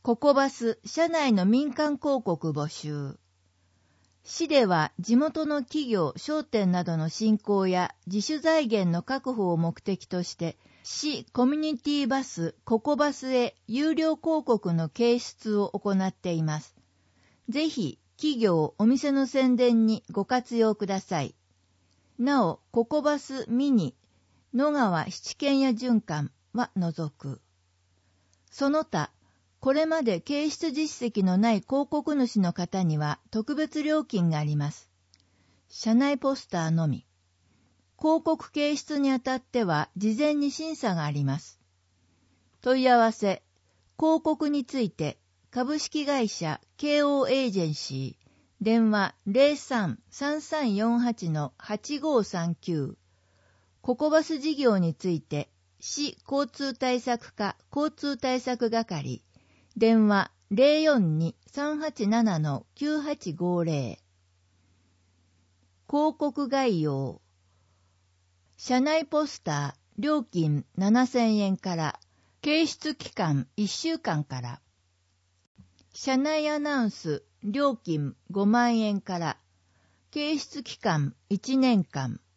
ココバス社内の民間広告募集。市では地元の企業、商店などの振興や自主財源の確保を目的として、市コミュニティバスココバスへ有料広告の掲出を行っています。ぜひ企業、お店の宣伝にご活用ください。なお、ココバスミニ、野川七軒屋循環は除く。その他、これまで掲出実績のない広告主の方には特別料金があります。社内ポスターのみ。広告掲出にあたっては事前に審査があります。問い合わせ、広告について株式会社 KO エージェンシー、電話 03-3348-8539。ココバス事業について市交通対策課交通対策係、電話 042-387-9850。 広告概要。社内ポスター料金7000円から、掲出期間1週間から。社内アナウンス料金5万円から、掲出期間1年間。